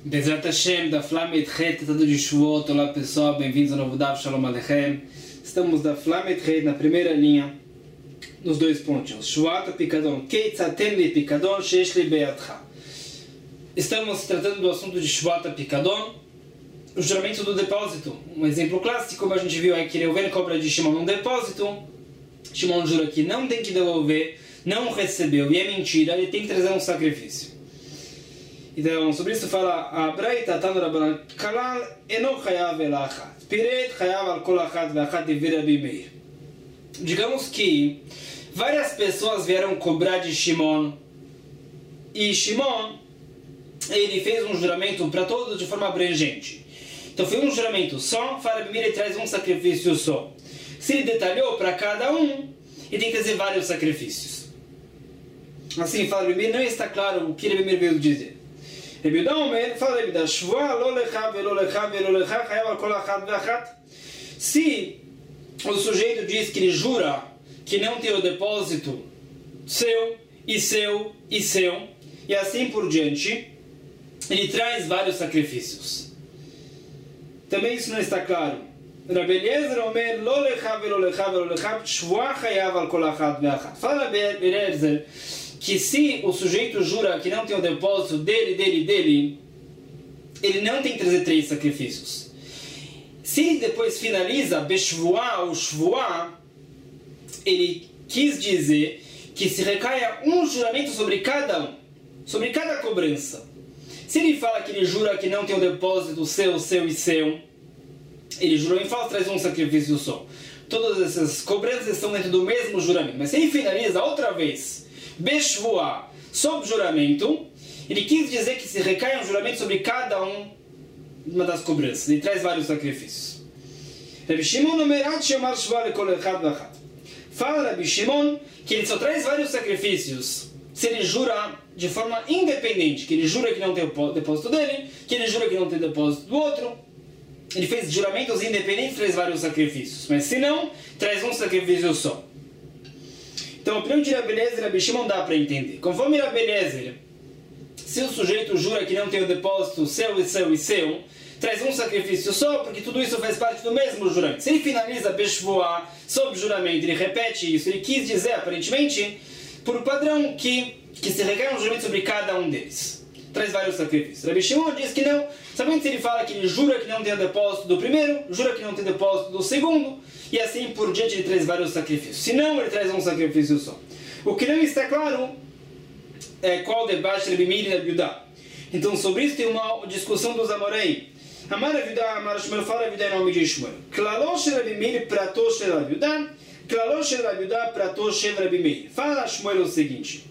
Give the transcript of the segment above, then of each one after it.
Bezrat Hashem, da Flamet Het, tratado de Shavuot. Olá pessoal, bem-vindos ao novo Daf, Shalom Aleichem. Estamos da Flamet Het, na primeira linha, nos dois pontinhos. Shavuot Pikadon, Keitzatem li Pikadon, Shesh li Beatcha. Estamos tratando do assunto de Shavuot Pikadon, o juramento do depósito. Um exemplo clássico, como a gente viu, é que Reuven cobra de Shimon um depósito. Shimon jura que não tem que devolver, não recebeu, e é mentira, ele tem que trazer um sacrifício. Então, sobre isso fala a Braita, Tanu Rabbanan, Kalal eno chayav el achat, piret chayav al kol achat ve'achat devir Rabbi Meir. Digamos que várias pessoas vieram cobrar de Shimon, e Shimon, ele fez um juramento para todos de forma abrangente. Então foi um juramento só, fala Rabbi Meir, ele traz um sacrifício só. Se ele detalhou para cada um, ele tem que trazer vários sacrifícios. Assim, fala Rabbi Meir, não está claro o que Rabbi Meir veio dizer. Rabbi Yehuda Omer, fala Rabbi Yehuda, Shvua lo lecha velo lecha velo lecha chayav al kol achat ve'achat. Se o sujeito diz que ele jura que não tem o depósito seu, e seu, e seu, e assim por diante, ele traz vários sacrifícios. Também isso não está claro. Rabbi Eliezer Omer, lo lecha velo lecha velo lecha, Shvua chayav al kol achat ve'achat. Fala Rabbi Eliezer que se o sujeito jura que não tem o depósito dele, ele não tem que trazer 3 sacrifícios. Se ele depois finaliza Beshvuá ou Shvuá, ele quis dizer que se recaia um juramento sobre cada um, sobre cada cobrança. Se ele fala que ele jura que não tem o depósito seu, seu e seu, ele jurou em falso, traz um sacrifício só. Todas essas cobranças estão dentro do mesmo juramento. Mas se ele finaliza outra vez Beshvuá, sob juramento, ele quis dizer que se recai um juramento sobre cada uma das cobranças. Ele traz vários sacrifícios. Rabbi Shimon Omer, Shemar Shvua lekol echad ve'achat. Fala Rabbi Shimon que ele só traz vários sacrifícios se ele jura de forma independente, que ele jura que não tem o depósito dele, que ele jura que não tem o depósito do outro. Ele fez juramentos independentes, traz vários sacrifícios. Mas se não, traz um sacrifício só. Então, a opinião de Rabbi Eliezer e Rabbi Shimon dá para entender. Conforme Rabbi Eliezer, se o sujeito jura que não tem o depósito seu e seu e seu, traz um sacrifício só, porque tudo isso faz parte do mesmo juramento. Se ele finaliza Beshvuá sob juramento, ele repete isso, ele quis dizer, aparentemente, por padrão, que se requer um juramento sobre cada um deles. Traz vários sacrifícios. Rabbi Shimon diz que não. Somente se ele fala que ele jura que não tem o depósito do primeiro, jura que não tem o depósito do segundo, e assim por diante ele traz vários sacrifícios. Se não, ele traz um sacrifício só. O que não está claro é qual o debate de Rabbi Meir e Rabbi Yehuda. Então sobre isso tem uma discussão dos Amoraim. Amar Rabbi Yehuda, Amar Shmuel, fala Rabbi Yehuda em nome de Shmuel. Klalo shel Rabbi Meir prato shel Rabbi Yehuda, klalo shel Rabbi Yehuda prato shel Rabbi Meir. Fala Shmuel o seguinte.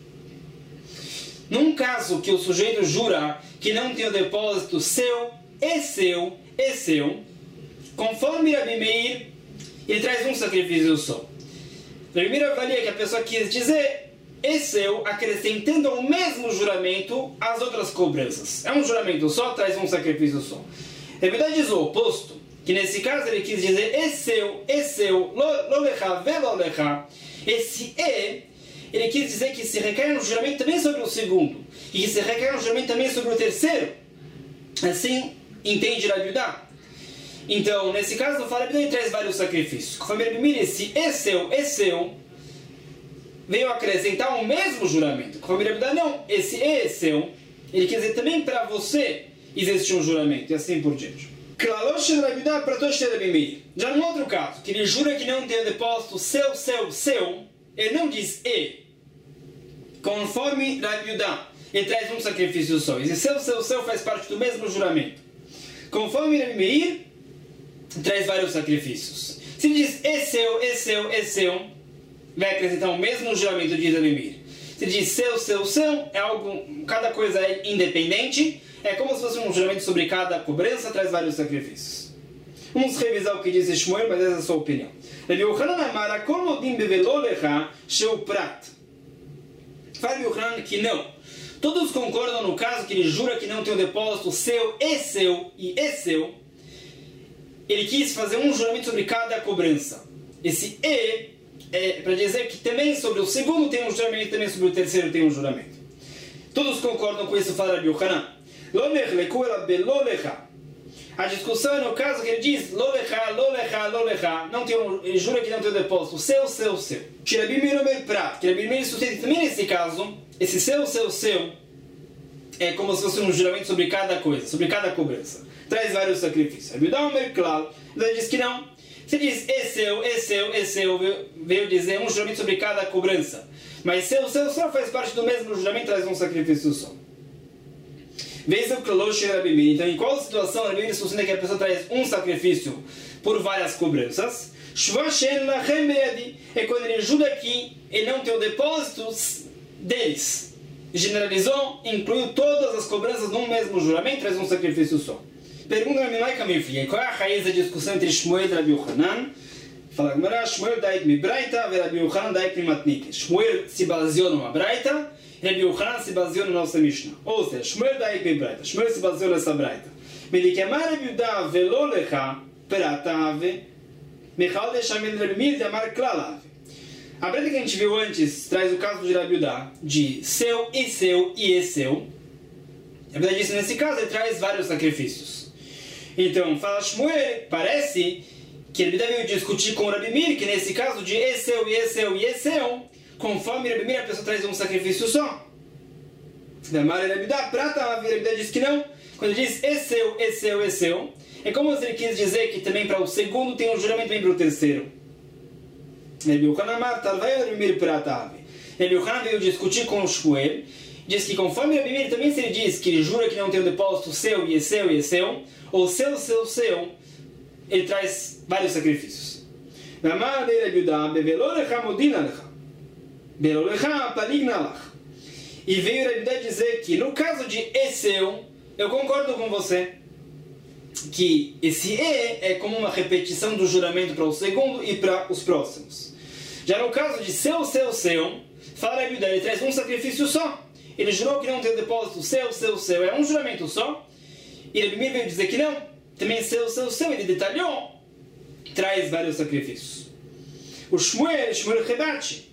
Num caso que o sujeito jura que não tem o depósito seu, e seu, e seu, conforme Rabbi Meir, ele traz um sacrifício só. Rabbi Meir avalia que a pessoa quis dizer e seu, acrescentando ao mesmo juramento as outras cobranças. É um juramento só, traz um sacrifício só. Rabbi Yehuda diz o oposto, que nesse caso ele quis dizer e seu, lo lecha, velo lecha. Esse ele quis dizer que se requer um juramento também sobre o segundo, e que se requer um juramento também sobre o terceiro. Assim entende Rabbi Yehuda. Então, nesse caso, fala Rabbi Yehuda, ele traz vários sacrifícios. Conforme Rabbi Meir, esse e seu, veio acrescentar o mesmo juramento. Conforme Rabbi Yehuda, não, esse e seu, ele quer dizer também para você existe um juramento, e assim por diante. Já no outro caso, que ele jura que não tem o depósito seu, ele não diz e. Conforme Rabbi Yehuda, ele traz um sacrifício só. Esse seu faz parte do mesmo juramento. Conforme Rabbi Meir, traz vários sacrifícios. Se ele diz e seu, vai acrescentar o mesmo juramento, diz Rabbi Meir. Se ele diz seu, é algo, cada coisa é independente, é como se fosse um juramento sobre cada cobrança, traz vários sacrifícios. Vamos revisar o que disse Shmuel, mas essa é a sua opinião. Rabbi Yochanan amar, akol nodim bevelo lecha, sheu prat. Fala Rabbi Yochanan que não. Todos concordam no caso que ele jura que não tem o depósito seu e seu. Ele quis fazer um juramento sobre cada cobrança. Esse e é para dizer que também sobre o segundo tem um juramento, também sobre o terceiro tem um juramento. Todos concordam com isso, fala Rabbi Yochanan. Lo nechleku ela belo lecha. A discussão é no caso que ele diz lo lecha, lo lecha, lo lecha. Não tem ele jura que não tem o depósito. Seu. Que Rabi Meir Omer Prat. Que Rabi Meir sustenta também nesse caso. Esse seu. É como se fosse um juramento sobre cada coisa, sobre cada cobrança. Traz vários sacrifícios. Rabi Yehuda Omer Klal. Ele diz que não. Se diz é seu, veio dizer um juramento sobre cada cobrança. Mas seu só faz parte do mesmo juramento, traz um sacrifício só. Vez o Klalosh Rabi Meir. Então, em qual situação Rabi Meir sustenta que a pessoa traz um sacrifício por várias cobranças? Shvashen lachem be'adi. É quando ele jura que ele não tem o depósito deles. Generalizou, incluiu todas as cobranças num mesmo juramento, traz um sacrifício só. Pergunta a minha mãe, filha, qual é a raiz da discussão entre Shmuel e Rabi Yochanan? Fala a Gemara, Shmuel daik mi braita, e Rabi Yochanan daik mi matnik. Shmuel se baseou numa braita, e Rabi Yochanan se baseou na nossa Mishnah. Ou seja, Shmuel daik mi braita, Shmuel se baseou nessa braita. Medikemar Rabi Yehuda velo lecha peratave, Michal deixamid Rabi Meir de amar klalave. A braita que a gente viu antes traz o caso de Rabi Yehuda, de seu e seu. A verdade é que nesse caso ele traz vários sacrifícios. Então, fala Shmuel, parece que ele deve discutir com o Rabi Meir, que nesse caso de e seu, conforme Rabi Meir a pessoa traz um sacrifício só. Damar Rabi Yehuda, prata, Rabi Yehuda diz que não. Quando ele diz e seu, é como se ele quis dizer que também para o segundo tem um juramento também para o terceiro. Rabi Yochanan talvez Rabi Meir prata. Rabi Yochanan veio discutir com o Shmuel, diz que conforme Rabi Meir também se ele diz que ele jura que não tem o depósito seu e seu, ou seu, ele traz vários sacrifícios. E veio Rabi Yehuda dizer que no caso de e seu, eu concordo com você, que esse é como uma repetição do juramento para o segundo e para os próximos. Já no caso de seu, fala Rabi Yehuda, ele traz um sacrifício só. Ele jurou que não tem o depósito seu, é um juramento só. E Rabi Meir veio dizer que não, também seu, ele detalhou, traz vários sacrifícios. O Shmuel rebate.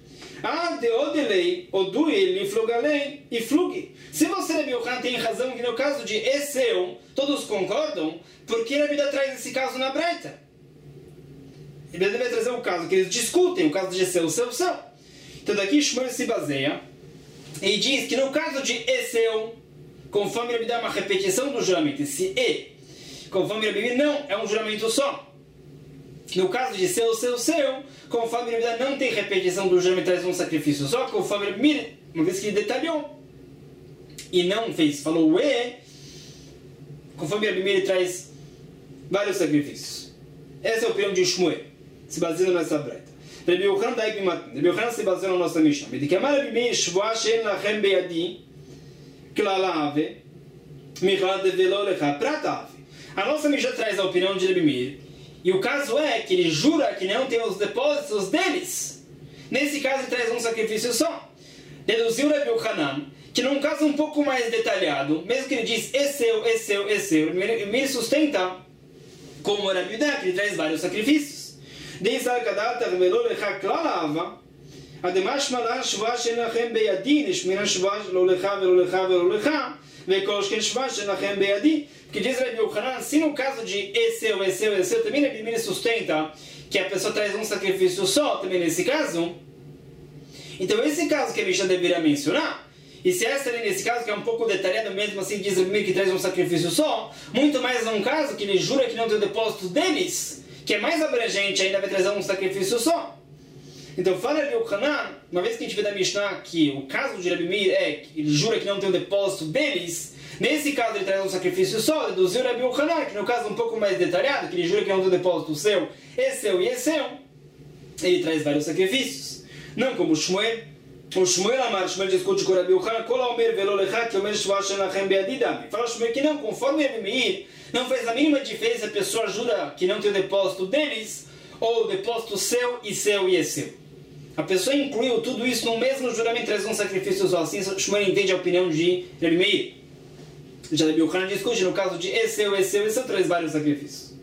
Se você, Rabi Yochanan, tem razão que no caso de e seu, todos concordam, porque Rabi Yehuda traz esse caso na breita? Ele deve trazer o caso que eles discutem, o caso de seu. Então daqui Shmuel se baseia e diz que no caso de e seu, conforme Rabi Yehuda é uma repetição do juramento, esse e, conforme Rabi Meir não, é um juramento só. No caso de seu, conforme Rabi Yehuda não tem repetição do juramento, traz um sacrifício só, conforme Rabi Meir, uma vez que ele detalhou e não fez, falou o e, conforme Rabi Meir traz vários sacrifícios. Essa é a opinião de Shmuel, se baseando nessa breita. Rabi Yochanan se baseou na nossa Mishnah. Medikemar Rabi Meir shvoa she'en lachem be'yadi klalave michal develo lecha pratave. A nossa Mishnah traz a opinião de Rabi Meir, e o caso é que ele jura que não tem os depósitos deles. Nesse caso ele traz um sacrifício só. Deduziu Rabi Yochanan que num caso um pouco mais detalhado, mesmo que ele diz e seu, Rabi Meir sustenta como Rabi Yehuda, que ele traz vários sacrifícios. Deisar kadata velo lecha klalava ademash malan shva shenachem beyadi nishmina shva lo lecha velo lecha vekoshken shva shenachem beyadi. Que diz Rabi Yochanan, se no caso de e seu, também Rabi Meir sustenta que a pessoa traz um sacrifício só, também nesse caso. Então esse caso que a Mishnah deveria mencionar, e se essa ali nesse caso que é um pouco detalhado mesmo assim, diz Rabi Meir que traz um sacrifício só, muito mais num caso que ele jura que não tem o depósito deles, que é mais abrangente, ainda vai trazer um sacrifício só. Então fala Rabi Yochanan, uma vez que a gente vê da Mishnah que o caso de Rabi Meir é que ele jura que não tem o depósito deles, nesse caso ele traz um sacrifício só, deduziu Rabi Yochanan, que no caso um pouco mais detalhado, que ele jura que não tem o depósito seu, ele traz vários sacrifícios. Não como o Shmuel discute com Rabi Yochanan, fala Shmuel que não, conforme Rabi Meir, não faz a mínima diferença, a pessoa jura que não tem o depósito deles, ou o depósito seu. A pessoa incluiu tudo isso no mesmo juramento, traz um sacrifício só. Assim, Shmuel entende a opinião de Rabi Meir. Já Rabi Yochanan discute, no caso de e seu, traz vários sacrifícios.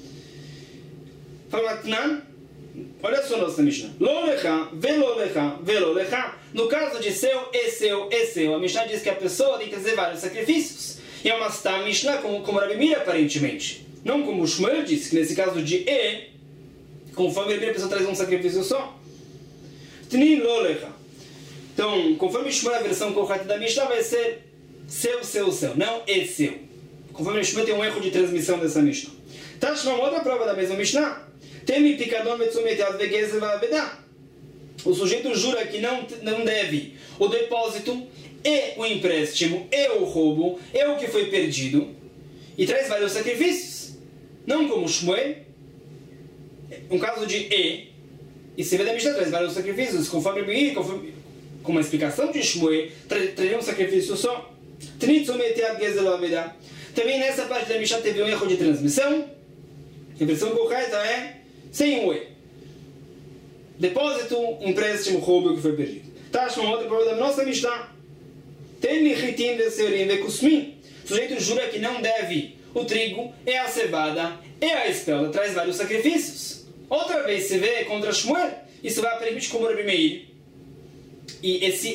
Fala Matnan, olha só nossa Mishnah. Lo lecha, velo lecha. No caso de seu, a Mishnah diz que a pessoa tem que trazer vários sacrifícios. E é uma Stam Mishnah como Rabi Meir aparentemente. Não como o Shmuel disse, que nesse caso de conforme a pessoa traz um sacrifício só. Tnin Lolecha. Então, conforme Shmuel, a versão correta da Mishnah vai ser seu, não é seu. Conforme Shmuel tem um erro de transmissão dessa Mishnah. Tashma, uma outra prova da mesma Mishnah. Temi Pikadon Metzumetead Vegezel Vavedá. O sujeito jura que não deve o depósito e o empréstimo e o roubo e o que foi perdido e traz vários sacrifícios. Não como Shmuel, um caso de e se vê da Mishnah traz vários sacrifícios, conforme com uma explicação de Shmuel, traria um sacrifício só. Também nessa parte da Mishnah teve um erro de transmissão. A versão correta é sem o depósito, empréstimo, roubo que foi perdido. Tashma, uma outra prova da nossa Mishnah. Tem lichitim de seurim de kusmin. O sujeito jura que não deve o trigo, e a cevada, e a espelta. Traz vários sacrifícios. Outra vez se vê contra Shmuel. Isso vai permitir como Rabi Meir. E esse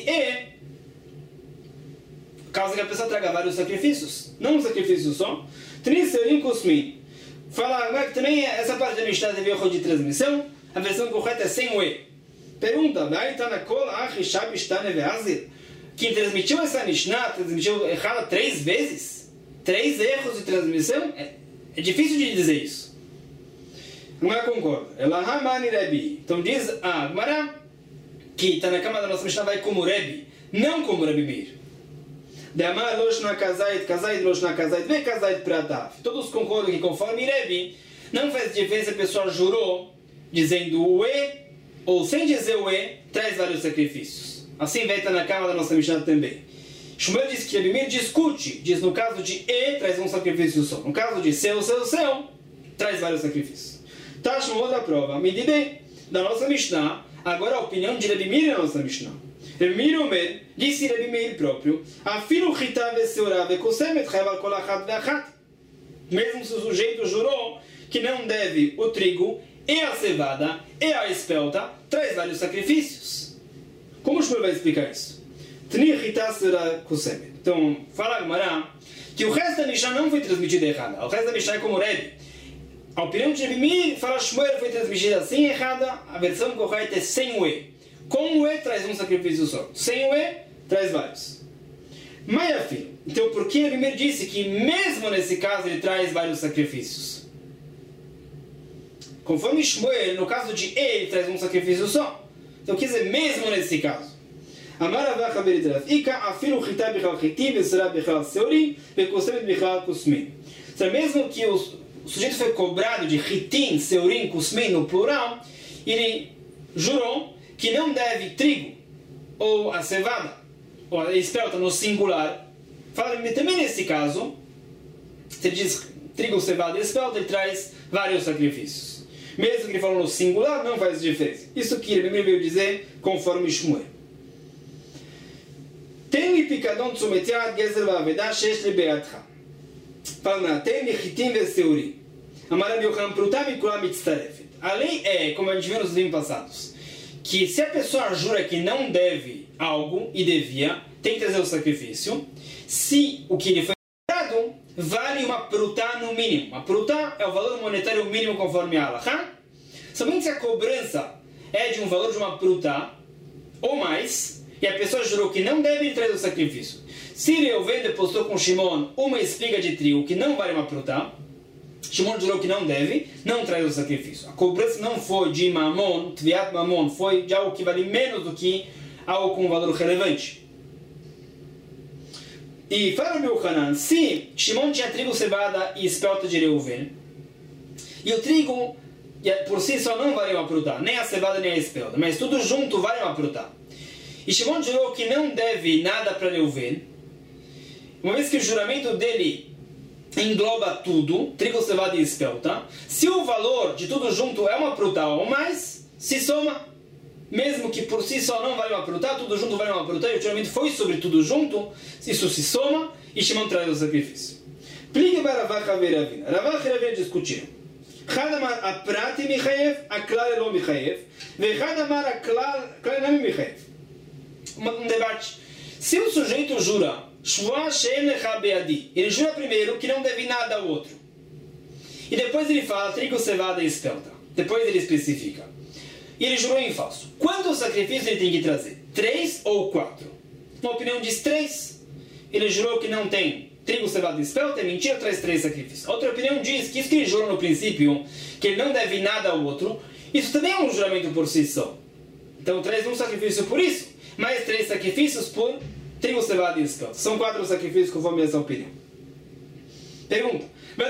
causa que a pessoa traga vários sacrifícios. Não um sacrifício só. Trin seurim kusmin. Fala que também essa parte da Mishnah teve erro de transmissão. A versão correta é sem o Pergunta, quem transmitiu essa Mishnah, transmitiu errada 3 vezes? 3 erros de transmissão? É difícil de dizer isso. Não concorda. Então diz a Gemara que está na cama da nossa Mishnah vai como Rebbe, não como Rabi Meir. Todos concordam que conforme Rebbe, não faz diferença se a pessoa jurou dizendo o ou sem dizer o traz vários sacrifícios. Assim vai estar na cama da nossa Mishnah também. Shmuel diz que Rabi Meir discute, diz no caso de traz um sacrifício só. No caso de seu, traz vários sacrifícios. Tashma, outra prova. Me bem da nossa Mishnah, agora a opinião de Rabi Meir na nossa Mishnah. Rabi Meir Omer, disse Rabi Meir próprio, Afilu chita veseura vekosemet chayval kol achat veachat. Mesmo se o sujeito jurou que não deve o trigo, e a cevada, e a espelta, traz vários sacrifícios. Como o Shmuel vai explicar isso? Então, fala a Gemara que o resto da Mishnah não foi transmitido errada. O resto da Mishnah é como Rebbe. A opinião de Rabi Meir, fala Shmuel, foi transmitida assim errada. A versão correta é sem o Com o traz um sacrifício só. Sem o traz vários. Maiafim. Então, por que Rabi Meir disse que mesmo nesse caso ele traz vários sacrifícios? Conforme Shmuel, no caso de ele traz um sacrifício só. Então, quer dizer, mesmo nesse caso. Mesmo que o sujeito foi cobrado de Hitim, Seurim, Kusmin no plural, ele jurou que não deve trigo, ou a cevada, ou a espelta no singular. Fala também nesse caso, se ele diz trigo, cevada e espelta, ele traz vários sacrifícios. Mesmo que ele falou no singular, não faz diferença. Isso que ele veio dizer conforme Shmuel. Tem לי פיקדון תשומת יד, גזל ואבדה שיש לבידך. פרנה, תן לי חיטים ושעורים. אמר רבי יוחנן, פרוטה מכולה מצטרפת. A lei é, como a gente viu nos livros passados, que se a pessoa jura que não deve algo e devia, tem que trazer o sacrifício. Se o que lhe foi dado vale uma prutá no mínimo. Uma prutá é o valor monetário mínimo conforme a Halachá. Somente se a cobrança é de um valor de uma prutá ou mais, e a pessoa jurou que não deve trazer o sacrifício. Se Reuven depositou com Shimon uma espiga de trigo que não vale uma prutá, Shimon jurou que não deve, não traz o sacrifício. A cobrança não foi de mamon, tviat mamon, foi de algo que vale menos do que algo com um valor relevante. E fala meu Hanan, se Shimon tinha trigo, cevada e espelta de Reuven, e o trigo por si só não vale uma prutá, nem a cevada nem a espelta, mas tudo junto vale uma prutá. E Shimon jurou que não deve nada para Reuven, uma vez que o juramento dele engloba tudo, trigo, cevada e espelta, se o valor de tudo junto é uma prutá ou mais, se soma. Mesmo que por si só não vale uma prutá, tudo junto vale uma prutá, e o juramento foi sobre tudo junto, isso se soma, e Shimon traz o sacrifício. Pligue para Ravach e Ravina. Ravach e Ravina discutiram. אחד אמר הפרטי מחייב, הכלל לא מחייב, ואחד אמר הכלל לא מחייב. Um debate. Se o sujeito jura Shvua she'en lecha be'adi. Ele jura primeiro que não deve nada ao outro. E depois ele fala trigo, cevada e espelta. Depois ele especifica. E ele jurou em falso. Quantos sacrifícios ele tem que trazer? 3 ou 4? Uma opinião diz 3. Ele jurou que não tem trigo, cevada e espelta. É mentira, traz 3 sacrifícios. Outra opinião diz que isso que ele jurou no princípio, que ele não deve nada ao outro, isso também é um juramento por si só. Então traz um sacrifício por isso, mais 3 sacrifícios por trigo, cevada e espelta. São 4 sacrifícios conforme essa opinião. Pergunta.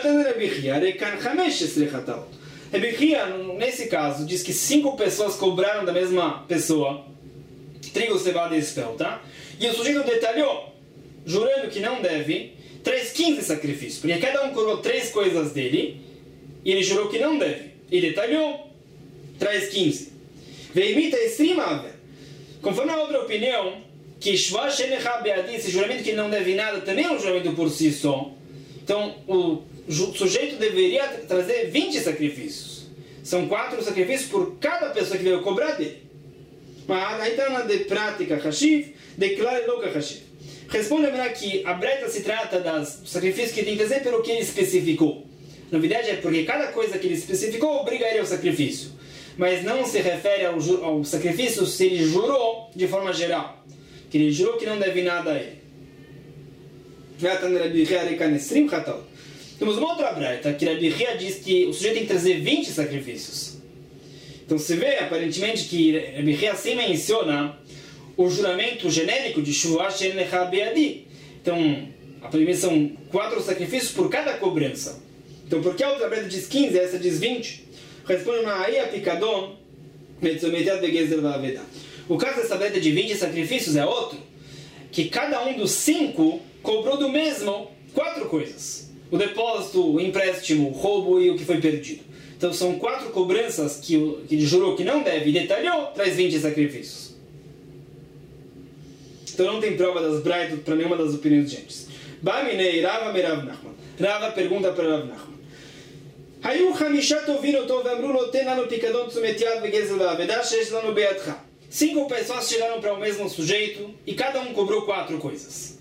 Rabbi Chia, nesse caso, diz que 5 pessoas cobraram da mesma pessoa trigo, cevada e espelta, e o sujeito detalhou, jurando que não deve, traz 15 sacrifícios, porque cada um cobrou 3 coisas dele, e ele jurou que não deve, e detalhou, traz 15. Veimita extrema, conforme a outra opinião, que Shvua she'en lecha be'adi, esse juramento que ele não deve nada, também é um juramento por si só. Então, o sujeito deveria trazer 20 sacrifícios. São 4 sacrifícios por cada pessoa que veio cobrar dele. Mas aí está na de prática Hashiv, declara louca Hashiv. Responde a que a breta se trata dos sacrifícios que tem que trazer pelo que ele especificou. Na verdade é porque cada coisa que ele especificou obriga ele ao sacrifício. Mas não se refere ao sacrifício se ele jurou de forma geral. Que ele jurou que não deve nada a ele. Temos uma outra breta que Rabbi Chia diz que o sujeito tem que trazer 20 sacrifícios. Então se vê aparentemente que Rabbi Chia sim menciona o juramento genérico de Shvua she'en lecha be'adi. Então aparentemente são 4 sacrifícios por cada cobrança. Então por que a outra breta diz 15 e essa diz 20? Responde uma aí a picadon metzometat begezer va'aveda. O caso dessa breta de 20 sacrifícios é outro, que cada um dos 5 cobrou do mesmo 4 coisas. O depósito, o empréstimo, o roubo e o que foi perdido. Então são 4 cobranças que ele jurou que não deve e detalhou, traz 20 sacrifícios. Então não tem prova das braitas para nenhuma das opiniões de antes. Baminei Rava Merav Nachman. Rava pergunta para Rav Nachman. Hayu Hamishat ouviram tov amru lo ten lanu picadon tzumetiad vegezel va'aveda shesh lanu be'atcha. 5 pessoas chegaram para o mesmo sujeito e cada um cobrou 4 coisas.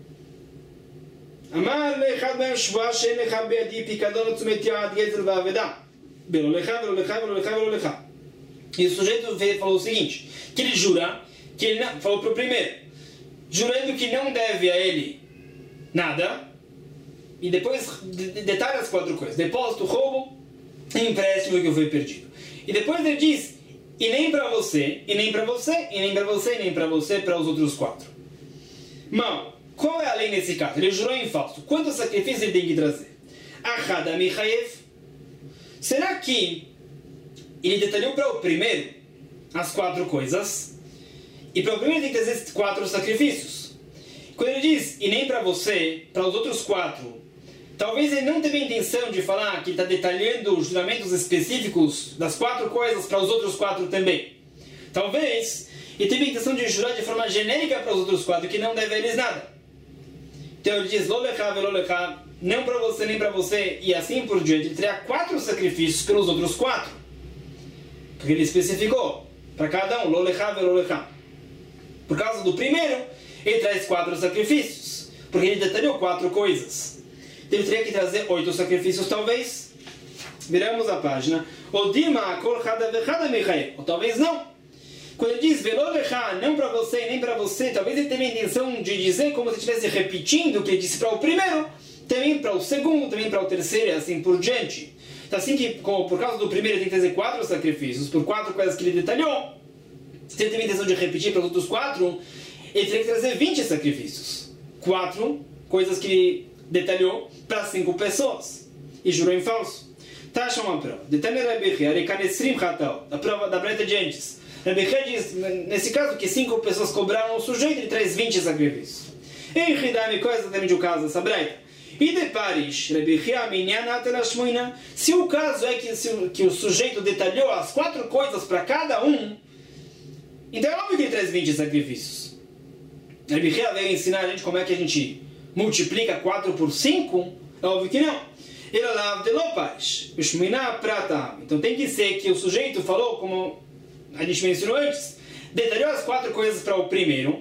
Amar le'echad me'em shvua she'en lecha be'adi picadon tzumetiad vegezel va'aveda. Velo lecha, velo lecha, velo lecha, velo lecha. E o sujeito falou o seguinte, que ele jura, que ele não, falou para o primeiro, jurando que não deve a ele nada, e depois detalha as 4 coisas, depósito, roubo, empréstimo que foi perdido. E depois ele diz, e nem para você, e nem para você, e nem para você, e nem para você, para os outros 4. Mal, qual é a lei nesse caso? Ele jurou em falso. Quantos sacrifícios ele tem que trazer? Achada Michaev. Será que ele detalhou para o primeiro as 4 coisas, e para o primeiro tem que trazer 4 sacrifícios? Quando ele diz, e nem para você, para os outros 4, talvez ele não teve a intenção de falar que ele está detalhando juramentos específicos das 4 coisas para os outros 4 também. Talvez ele teve a intenção de jurar de forma genérica para os outros 4, que não deve a eles nada. Então ele diz, lo lecha, velo lecha, não para você, nem para você, e assim por diante. Ele terá 4 sacrifícios pelos outros 4. Porque ele especificou, para cada um, lo lecha, velo lecha. Por causa do primeiro, ele traz 4 sacrifícios, porque ele detalhou 4 coisas. Ele teria que trazer 8 sacrifícios, talvez. Viramos a página. Ou dima kol chada vechada michael. Ou talvez não. Quando ele diz velo lecha, não para você, nem para você, talvez ele tenha a intenção de dizer como se estivesse repetindo o que ele disse para o primeiro, também para o segundo, também para o terceiro, e assim por diante. Então assim que, como por causa do primeiro, ele tem que trazer 4 sacrifícios, por 4 coisas que ele detalhou. Se ele teve a intenção de repetir para os outros 4, ele teria que trazer 20 sacrifícios. 4 coisas que ele detalhou para 5 pessoas. E jurou em falso. Taxa uma prova. Detalhe Rabbi Chia, Rekanestrim Hatal, a prova da breta de antes. Rabbi Chia diz, nesse caso, que 5 pessoas cobraram o sujeito, ele traz 20 sacrifícios. Em Hidami, qual é exatamente o caso dessa breta? E de Paris, Rabbi Chia, se o caso é que o sujeito detalhou as 4 coisas para cada um, então é óbvio que ele traz 20 sacrifícios. Rabbi Chia veio ensinar a gente como é que a gente multiplica 4 por 5? É óbvio que não. Ele lava de lopaz. Prata. Então tem que ser que o sujeito falou, como a gente mencionou antes, detalhou as 4 coisas para o primeiro,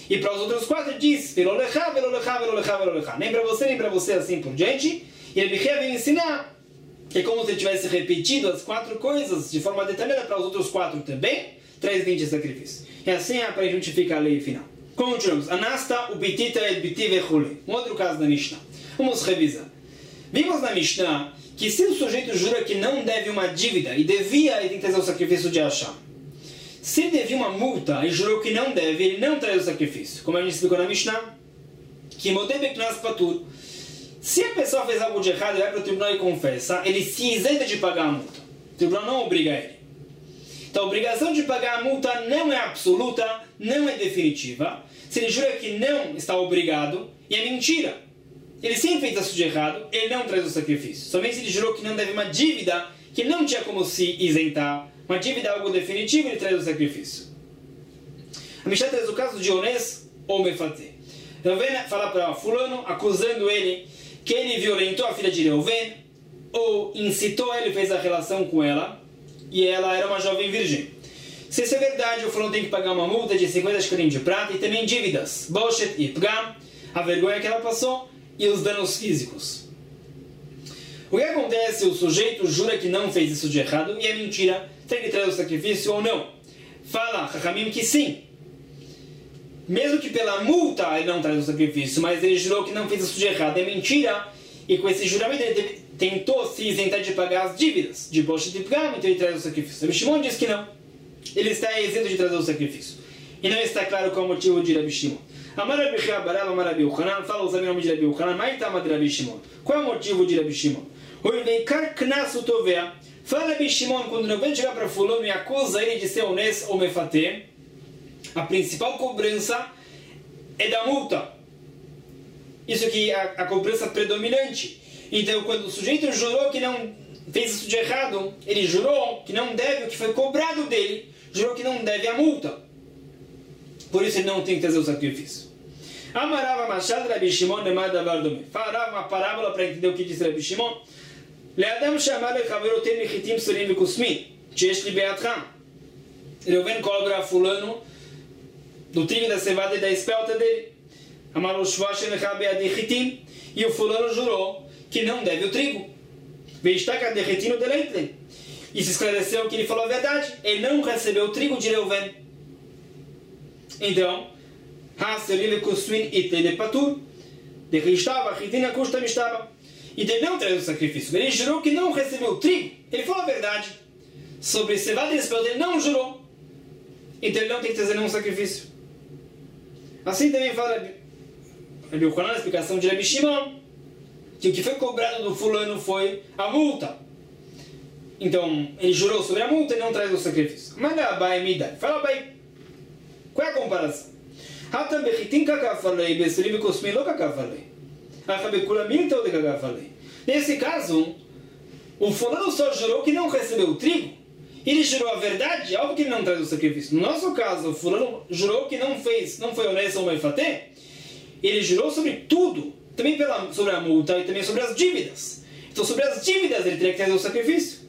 E para os outros 4 diz, velolechá, velolechá, velolechá, velolechá. Nem para você, assim por diante. E Rabi Chia vem ensinar que é como se ele tivesse repetido as 4 coisas de forma detalhada para os outros 4 também, traz 20 sacrifícios. E assim aparentemente fica a lei final. Continuamos. Anasta, ubitita, edbiti, vechule. Um outro caso da Mishnah. Vamos revisar. Vimos na Mishnah que se o sujeito jura que não deve uma dívida e devia, ele tem que trazer o sacrifício de Hashem. Se ele devia uma multa e jurou que não deve, ele não traz o sacrifício. Como a gente explicou na Mishnah, que modebeknas patur. Se a pessoa fez algo de errado e vai para o tribunal e confessa, ele se isenta de pagar a multa. O tribunal não obriga ele. Então a obrigação de pagar a multa não é absoluta, não é definitiva. Se ele jura que não está obrigado, e é mentira. Ele sempre fez isso de errado, ele não traz o sacrifício. Somente se ele jurou que não deve uma dívida, que não tinha como se isentar, uma dívida algo definitivo, ele traz o sacrifício. A Mishnah traz o caso de Ones ou Mefateh. Reuven fala para fulano, acusando ele que ele violentou a filha de Reuven, ou incitou ele, fez a relação com ela, e ela era uma jovem virgem. Se isso é verdade, o fulano tem que pagar uma multa de 50 shekalim de prata e também dívidas, Boshet e Pgam, a vergonha que ela passou, e os danos físicos. O que acontece? O sujeito jura que não fez isso de errado e é mentira. Tem que trazer o sacrifício ou não? Fala, Chachamim, que sim. Mesmo que pela multa ele não traz o sacrifício, mas ele jurou que não fez isso de errado, é mentira. E com esse juramento ele tentou se isentar de pagar as dívidas de Boshet e Pgam, então ele traz o sacrifício. Rabi Shimon diz que não. Ele está isento de trazer o sacrifício. E não está claro qual é o motivo de Rabi Shimon. Amar Rabi Chia Barav, Amar Rabi Yochanan, fala os nomes de Rabi Yochanan, mas está de Rabi Shimon. Qual é o motivo de Rabi Shimon? Fala Rabi Shimon, quando não vem chegar para fulano e acusa ele de ser honesto ou mefateh, a principal cobrança é da multa. Isso aqui é a cobrança predominante. Então, quando o sujeito jurou que não fez isso de errado, ele jurou que não deve o que foi cobrado dele, jurou que não deve a multa. Por isso ele não tem que trazer o sacrifício. Amarava Machad Rabi Shimon Nemad Davar Dome. Falava uma parábola para entender o que disse Rabi Shimon. Leadam Shamar Lechavero Tem Mechitim Surim Vekusmin Tchesh Libeatram. Reuven cobra fulano do trigo da cevada e da espelta dele. Amaro Shvashem Lechabead Chitim. E o fulano jurou que não deve o trigo. Veistaka Derretino Deleitle. E se esclareceu que ele falou a verdade. Ele não recebeu o trigo de Reuven. Então, Haselim Kusmin Itle de Patur, de Ristava, Ritina Kusta Mistava. E ele não traz o sacrifício. Ele jurou que não recebeu o trigo. Ele falou a verdade. Sobre cevada e espelta, ele não jurou. Então ele não tem que trazer nenhum sacrifício. Assim também fala Rabi Yochanan, a explicação de Rabi Shimon, que o que foi cobrado do fulano foi a multa. Então, ele jurou sobre a multa e não traz o sacrifício. Manda Abai Midai. Fala Abai. Qual é a comparação? Nesse caso, o fulano só jurou que não recebeu o trigo. Ele jurou a verdade, é óbvio que ele não traz o sacrifício. No nosso caso, o fulano jurou que não foi honesto ou mefateh. Ele jurou sobre tudo, também sobre a multa e também sobre as dívidas. Então, sobre as dívidas, ele teria que trazer o sacrifício.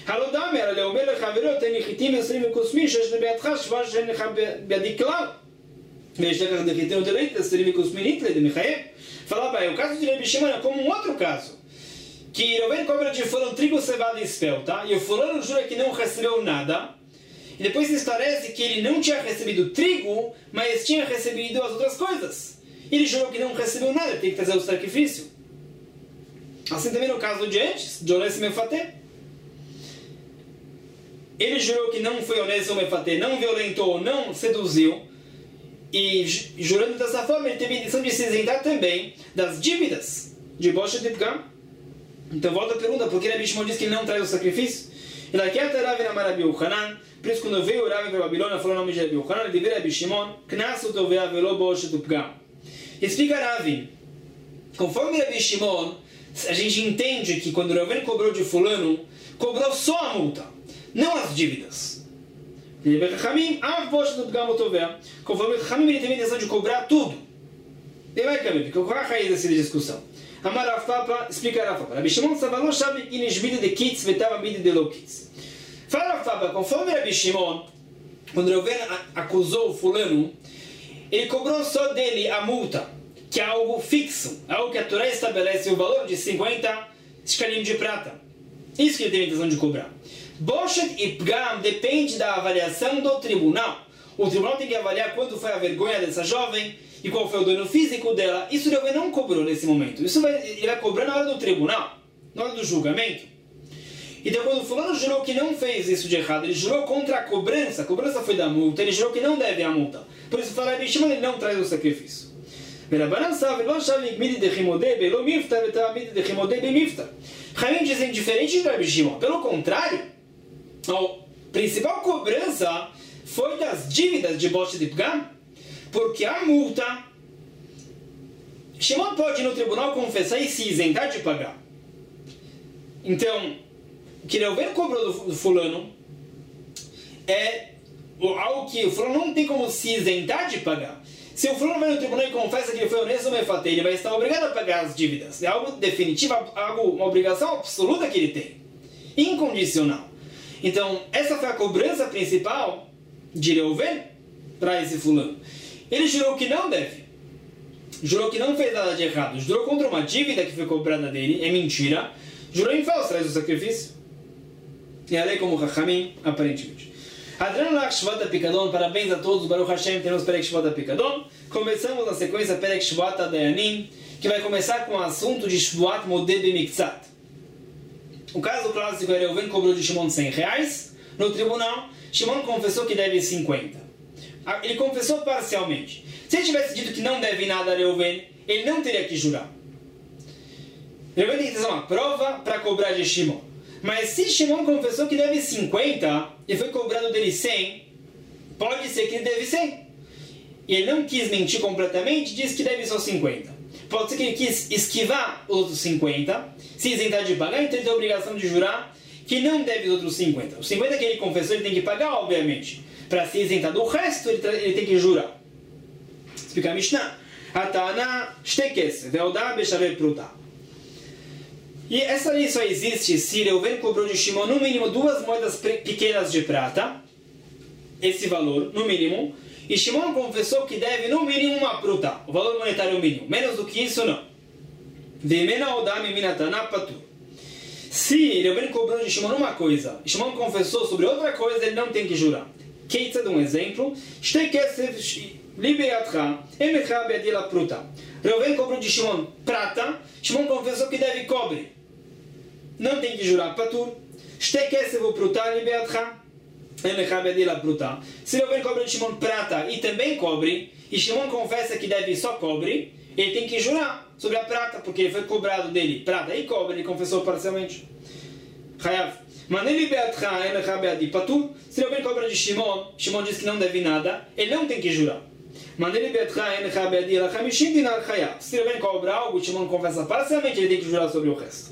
Fala bem, o caso de Rabi Shimon é como um outro caso. Que Reuven cobra de fulano trigo, cevada e espelta, e o fulano jura que não recebeu nada, e depois se esclarece que ele não tinha recebido trigo, mas tinha recebido as outras coisas. Ele jurou que não recebeu nada, tem que trazer o sacrifício. Assim também no caso de antes, de Ones e Mefateh. Ele jurou que não foi honesto ou mefateh, não violentou, não seduziu, e jurando dessa forma, ele teve a intenção de se isentar também das dívidas de Boshet e Pgam. Então volta a pergunta, por que Rabi Shimon diz que ele não traz o sacrifício? E daqui até Rav Amar Rabi Yochanan, por isso quando veio o Rav para Babilônia, falou o nome de Rabi Yochanan, ele veio Rabi Shimon, Knasu Tovea Velo Boshet e Pgam. Explica Rav, conforme Rabi Shimon, a gente entende que quando Reuven cobrou de fulano, cobrou só a multa, não as dívidas. Conforme Chachamim, ele teve a intenção de cobrar tudo. E vai caber, qual é a raiz dessa discussão? Amar Rafapa, explica Rafapa. Rabi Shimon Savalo Shabi Inishbide de Kitz Vetava Bide de Lokitz. Fala Rafapa, conforme Rabi Shimon, quando Reuven acusou o fulano, ele cobrou só dele a multa, que é algo fixo, algo que a Torá estabelece o valor de 50 shkalim de prata. Isso que ele tem a intenção de cobrar. Boshet e Pgam depende da avaliação do tribunal. O tribunal tem que avaliar quanto foi a vergonha dessa jovem e qual foi o dano físico dela. Isso ele não cobrou nesse momento. Ele vai cobrar na hora do tribunal, na hora do julgamento. Então, quando o fulano jurou que não fez isso de errado, ele jurou contra a cobrança foi da multa, ele jurou que não deve a multa. Por isso, fala Bishimon, ele não traz o sacrifício. Ramim dizem diferente de Rabi Shimon. Pelo contrário, a principal cobrança foi das dívidas de Boshet e Pgam, porque a multa, Shimon pode ir no tribunal confessar e se isentar de pagar. Então, o que Reuven cobrou do fulano é algo que o fulano não tem como se isentar de pagar. Se o fulano vai no tribunal e confessa que ele foi honesto no Mefatei, ele vai estar obrigado a pagar as dívidas. É algo definitivo, uma obrigação absoluta que ele tem. Incondicional. Então, essa foi a cobrança principal de Reuven para esse fulano. Ele jurou que não deve. Jurou que não fez nada de errado. Jurou contra uma dívida que foi cobrada dele. É mentira. Jurou em falso, traz o sacrifício. E a lei como Chachamim, aparentemente. Adran Lach Shvat Pikadon, parabéns a todos, Baruch Hashem, temos Perek Shvat Pikadon. Começamos na sequência Perek Shvat Dayanim, que vai começar com o assunto de Shvat Modeh B'Miktzat. O caso clássico é Reuven cobrou de Shimon R$100 no tribunal. Shimon confessou que deve 50. Ele confessou parcialmente. Se ele tivesse dito que não deve nada a Reuven, ele não teria que jurar. Reuven tem que ter uma prova para cobrar de Shimon. Mas se Shimon confessou que deve 50 e foi cobrado dele 100, pode ser que ele deve 100. E ele não quis mentir completamente, disse que deve só 50. Pode ser que ele quis esquivar os outros 50, se isentar de pagar, então ele tem a obrigação de jurar que não deve os outros 50. Os 50 que ele confessou, ele tem que pagar, obviamente. Para se isentar do resto, ele tem que jurar. Explica a Mishnah. Atana shtekes, ve'odá be'shavet pruta. E essa lei só existe se Reuven cobrou de Shimon no mínimo 2 moedas pequenas de prata, esse valor, no mínimo, e Shimon confessou que deve no mínimo uma pruta, o valor monetário mínimo. Menos do que isso, não. Se Reuven cobrou de Shimon uma coisa, e Shimon confessou sobre outra coisa, ele não tem que jurar. Keitza dá um exemplo. Reuven cobrou de Shimon prata, Shimon confessou que deve cobre. Não tem que jurar patur. Se Reuven cobra de Shimon prata e também cobre, e Shimon confessa que deve só cobre, ele tem que jurar sobre a prata, porque ele foi cobrado dele prata e cobre, ele confessou parcialmente. Chayav. Se Reuven cobra de Shimon, Shimon diz que não deve nada, ele não tem que jurar. Se Reuven cobra algo, Shimon confessa parcialmente, ele tem que jurar sobre o resto.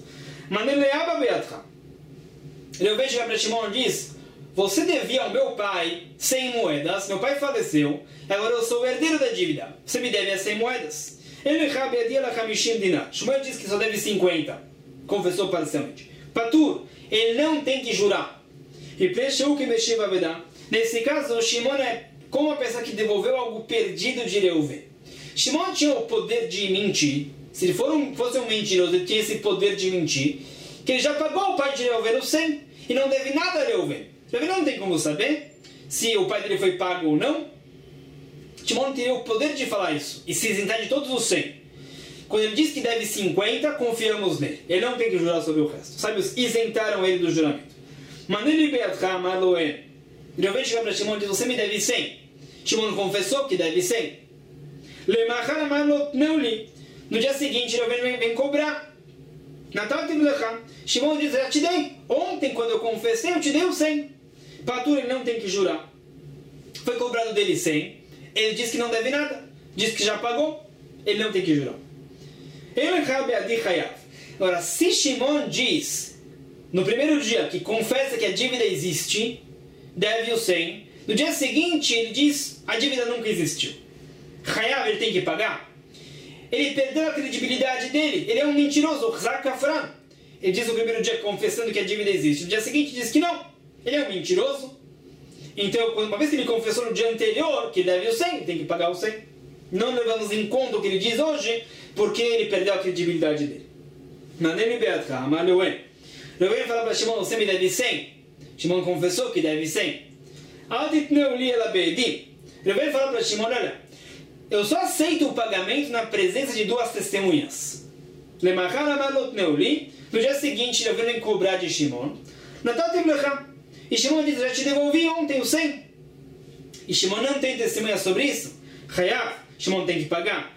Reuven chega para Shimon e diz: você devia ao meu pai 100 moedas, meu pai faleceu, agora eu sou o herdeiro da dívida, você me deve as 100 moedas. Shimon diz que só deve 50, confessou parcialmente. Patur, ele não tem que jurar. E nesse caso, Shimon é como a pessoa que devolveu algo perdido de Reuven. Shimon tinha o poder de mentir. Se ele fosse um mentiroso, ele tinha esse poder de mentir, que ele já pagou o pai de Reuven o 100 e não deve nada a Reuven. Reuven não tem como saber se o pai dele foi pago ou não. Shimon teria o poder de falar isso e se isentar de todos os 100. Quando ele diz que deve 50, confiamos nele. Ele não tem que jurar sobre o resto. Sábios isentaram ele do juramento. Reuven chega para Shimon e diz: você me deve 100. Shimon confessou que deve 100. No dia seguinte, Reuven vem cobrar. Shimon diz: já te dei. Ontem, quando eu confessei, eu te dei o 100. Patur, ele não tem que jurar. Foi cobrado dele 100. Ele diz que não deve nada. Diz que já pagou. Ele não tem que jurar. Agora, se Shimon diz no primeiro dia que confessa que a dívida existe, deve o 100. No dia seguinte, ele diz: a dívida nunca existiu. Hayav, ele tem que pagar. Ele perdeu a credibilidade dele. Ele é um mentiroso. Zakafran. Ele diz no primeiro dia confessando que a dívida existe. No dia seguinte diz que não. Ele é um mentiroso. Então, uma vez que ele confessou no dia anterior que deve o 100, ele tem que pagar o 100. não levamos em conta o que ele diz hoje, porque ele perdeu a credibilidade dele. Mandei-me Beatcha, mas Reuven fala para Shimon, você me deve 100. Shimon confessou que deve 100. Reuven fala para Shimon, olha, eu só aceito o pagamento na presença de duas testemunhas. No dia seguinte, Reuven vem cobrar de Shimon. E Shimon diz, já te devolvi ontem o 100. E Shimon não tem testemunha sobre isso. Shimon tem que pagar.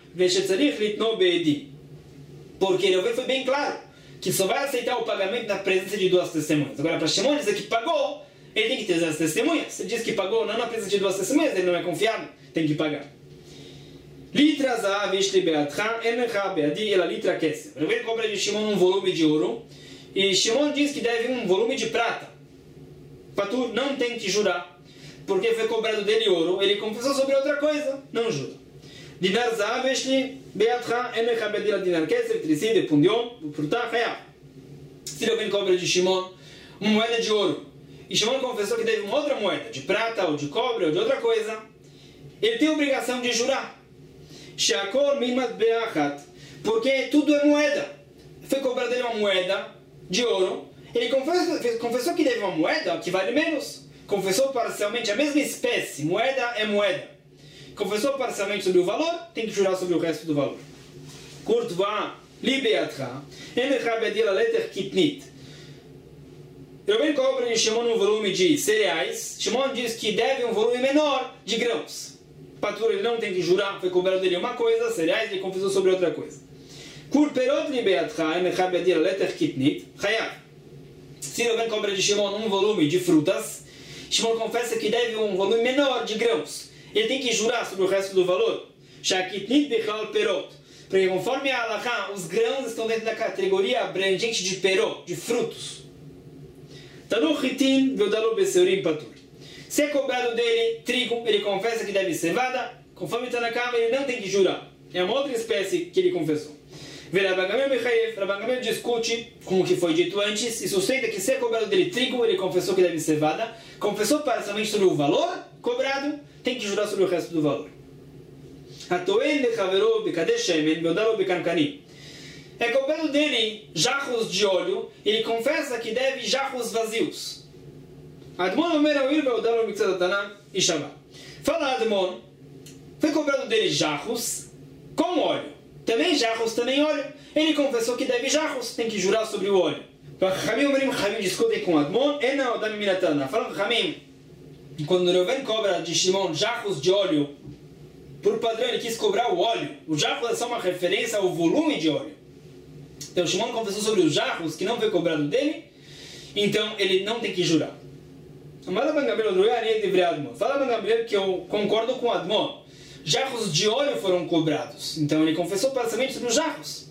Porque Reuven foi bem claro que só vai aceitar o pagamento na presença de duas testemunhas. Agora, para Shimon dizer que pagou, ele tem que ter as testemunhas. Se diz que pagou não na presença de duas testemunhas, ele não é confiável, tem que pagar. Litra zahav ishli be'atcha enecha be'adi ela litra kesef. Reuven cobra de Shimon um volume de ouro e Shimon diz que deve um volume de prata. Patur não tem que jurar, porque foi cobrado dele ouro, ele confessou sobre outra coisa, não jura. Dinar zahav ishli be'atcha enecha be'adi ela dinar kesef tricide pundion pruta chayav. Se Reuven cobra de Shimon uma moeda de ouro e Shimon confessou que deve uma outra moeda, de prata ou de cobre ou de outra coisa, ele tem a obrigação de jurar. Shakor mimat be'achat, porque tudo é moeda. Foi cobrado dele uma moeda de ouro, ele confessou que deve uma moeda que vale menos. Confessou parcialmente a mesma espécie, moeda é moeda. Confessou parcialmente sobre o valor, tem que jurar sobre o resto do valor. Kurtva li be'atcha, enecha be'adila leter kitnit. Reuven cobra de Shimon um volume de cereais. Shimon diz que deve um volume menor de grãos. Patur ele não tem que jurar, foi cobrado dele uma coisa, cereais, ele confessou sobre outra coisa. Kurperot li be'atcha, enecha be'adila leter kitnit, chayav. Se Reuven cobra de Shimon um volume de frutas, Shimon confessa que deve um volume menor de grãos. Ele tem que jurar sobre o resto do valor. Shakitnit bechal perot. Porque conforme a halakha, os grãos estão dentro da categoria abrangente de perot, de frutos. Tanu chitin ve'odalo beseurim patur. Se é cobrado dele trigo, ele confessa que deve cevada. Conforme está na cama, ele não tem que jurar. É uma outra espécie que ele confessou. Rabban Gamliel discute com o que foi dito antes e sustenta que se é cobrado dele trigo, ele confessou que deve cevada. Confessou parcialmente sobre o valor cobrado, tem que jurar sobre o resto do valor. É cobrado dele jarros de óleo, ele confessa que deve jarros vazios. Fala Admon, foi cobrado dele jarros com óleo. Também jarros, também óleo. Ele confessou que deve jarros, tem que jurar sobre o óleo. Ramim discutem com Admon, falam Ramim, quando Reuven cobra de Shimon jarros de óleo, por padrão ele quis cobrar o óleo. O jarro é só uma referência ao volume de óleo. Então Shimon confessou sobre os jarros que não foi cobrado dele, então ele não tem que jurar. Fala Rabban Gamliel que eu concordo com Admon. Jarros de óleo foram cobrados, então ele confessou parcialmente sobre os jarros.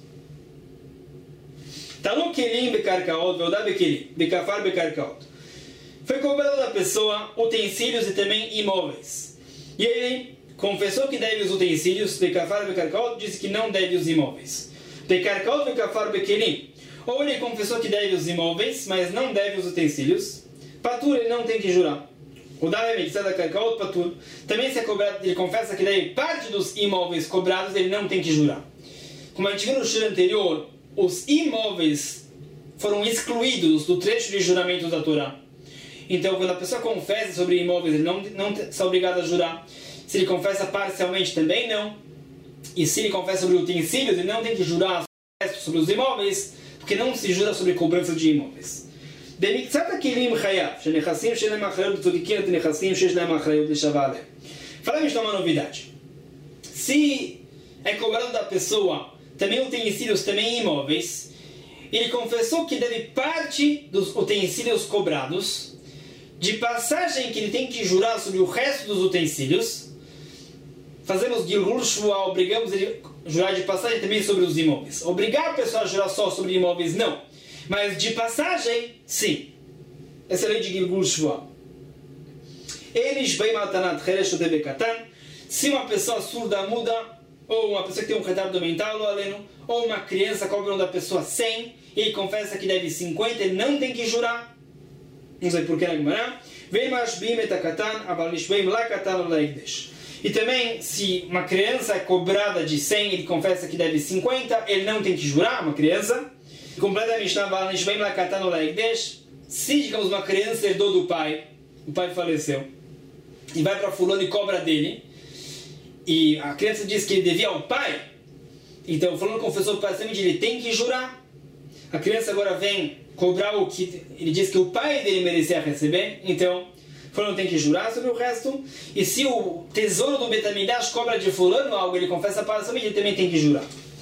Talu kelim bekarkaot, veodá bekelim, bekafar bekarkaot. Foi cobrado da pessoa utensílios e também imóveis. E ele confessou que deve os utensílios, bekafar bekarkaot, disse que não deve os imóveis. Bekarkaot bekafar bekelim. Ou ele confessou que deve os imóveis, mas não deve os utensílios. Patur ele não tem que jurar. O Patur também se é cobrado, ele confessa que deve parte dos imóveis cobrados, ele não tem que jurar. Como a gente viu no shur anterior, os imóveis foram excluídos do trecho de juramentos da Torá. Então, quando a pessoa confessa sobre imóveis, ele não está obrigado a jurar. Se ele confessa parcialmente, também não. E se ele confessa sobre utensílios, ele não tem que jurar sobre os imóveis, porque não se jura sobre cobrança de imóveis. Fala-me uma novidade. Se é cobrado da pessoa também utensílios, também imóveis, ele confessou que deve parte dos utensílios cobrados, de passagem que ele tem que jurar sobre o resto dos utensílios. Fazemos Gilgul Shvuah, obrigamos ele a jurar de passagem também sobre os imóveis. Obrigar a pessoa a jurar só sobre imóveis, não. Mas de passagem, sim. Essa é a lei de Gilgul Shvuah. Se uma pessoa surda muda, ou uma pessoa que tem um retardo mental, ou uma criança cobra da pessoa 100, e ele confessa que deve 50, ele não tem que jurar. Não sei porquê na Gemara. E também, se uma criança é cobrada de 100, ele confessa que deve 50, ele não tem que jurar, uma criança. E completa a Mishnah, se, digamos, uma criança herdou do pai, o pai faleceu, e vai para fulano e cobra dele, e a criança diz que ele devia ao pai, então o fulano confessou para o ele tem que jurar. A criança agora vem cobrar o que ele diz que o pai dele merecia receber, então fulano tem que jurar sobre o resto. E se o tesouro do Beit HaMikdash cobra de fulano algo, ele confessa para a ele também tem que jurar.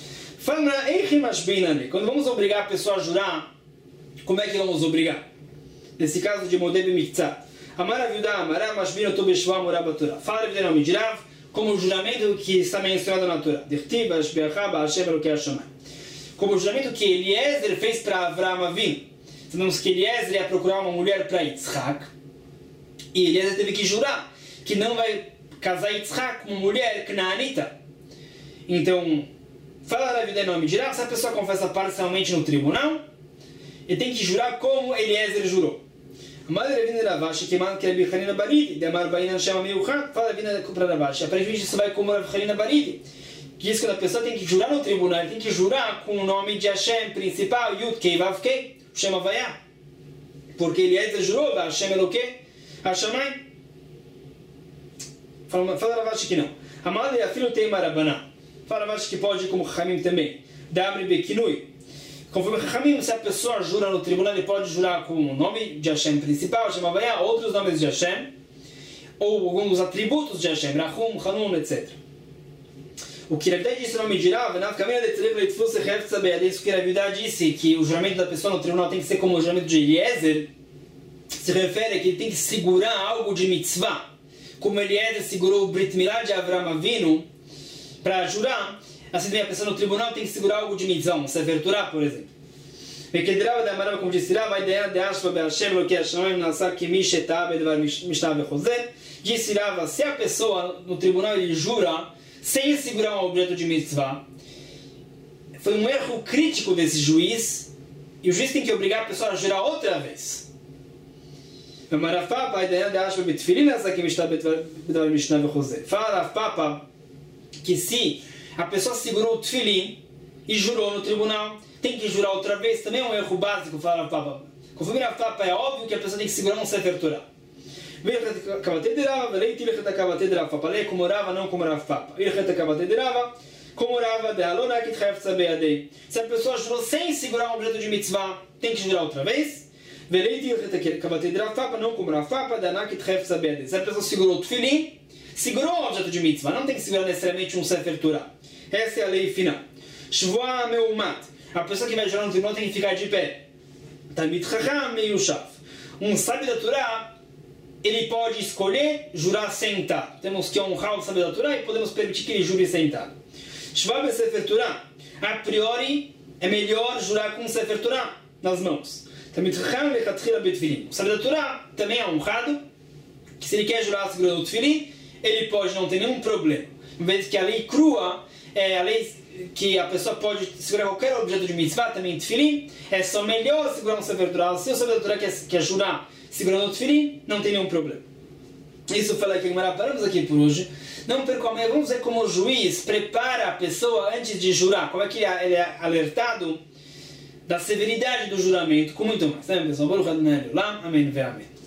Quando vamos obrigar a pessoa a jurar, como é que vamos obrigar? Nesse caso de Modeh B'Miktzah, Amar Aviuda, Amar Mashbin Oto B'Shva Morah Batorah. Fala Rav Nami Dirav, como o juramento que está mencionado na Torá. Dirtiv Ashbeacha Ba'Hashem Elokei Hashamayim. Como o juramento que Eliezer fez para Avraham Avinu. Sabemos que Eliezer ia procurar uma mulher para Yitzhak, e Eliezer teve que jurar que não vai casar Yitzhak com uma mulher canaanita. Então, fala Rav Nami Dirav, se a pessoa confessa parcialmente no tribunal, ele tem que jurar como Eliezer jurou. Aparentemente isso vai como Rav Hanina Baridi, que diz que quando a pessoa tem que jurar no tribunal, ele tem que jurar com o nome de Hashem principal, Yud Kei Vav Kei, Shem Havaya, porque Eliezer jurou Hashem Elokei Hashamayim. Fala Ravashi que não. Amale afilo tem Marabaná. Fala Ravashi que pode ir como Chamim também. Damri Bekinui. Conforme Chachamim, se a pessoa jura no tribunal, ele pode jurar com o nome de Hashem principal, Hashem Havaya, outros nomes de Hashem, ou alguns atributos de Hashem, Rahum, Hanun, etc. O que Rav disse no nome de Rav, isso que Rav disse, que o juramento da pessoa no tribunal tem que ser como o juramento de Eliezer, se refere a que ele tem que segurar algo de mitzvah, como Eliezer segurou o Brit Milá de Avraham Avinu para jurar. Assim também a pessoa no tribunal tem que segurar algo de mitzvah, um Sefer Torah, por exemplo. Como disse Rav, disse Rav, se a pessoa no tribunal ele jura sem segurar um objeto de mitzvah, foi um erro crítico desse juiz, e o juiz tem que obrigar a pessoa a jurar outra vez. Fala Rav Papa que se a pessoa segurou o tefilim e jurou no tribunal, tem que jurar outra vez, também é um erro básico, fala Rav Papa. Conforme Rav Papa, é óbvio que a pessoa tem que segurar um Sefer Torah. Como Rava, não como Rav Papa. Como Rava, se a pessoa jurou sem segurar um objeto de mitzvah, tem que jurar outra vez. Não como Rav Papa, se a pessoa segurou o tefilim, segurou um objeto de mitzvah, não tem que segurar necessariamente um Sefer Torah. Essa é a lei final. Shvoa meumat. A pessoa que vai jurar no tribunal tem que ficar de pé. Talmid chacham meyushav. Um sábio da Torá, ele pode escolher jurar sentado. Temos que honrar o sábio da Torá e podemos permitir que ele jure sentado. Shvoa be Sefer Torah. A priori, é melhor jurar com um Sefer Torah nas mãos. Talmid chacham lechatchila betfilim. O sábio da Torá também é honrado, que se ele quer jurar segurando o tefilim, ele pode, não ter nenhum problema. Uma vez que a lei crua é a lei que a pessoa pode segurar qualquer objeto de mitzvah, também tefilim, é só melhor segurar um Sefer Torah. Se o Sefer Torah quer jurar segurando o tefilim, não tem nenhum problema. Isso fala aqui, paramos aqui por hoje. Não perca amanhã, vamos ver como o juiz prepara a pessoa antes de jurar, como é que ele é alertado da severidade do juramento, com muito mais. Amém, pessoal? Amém.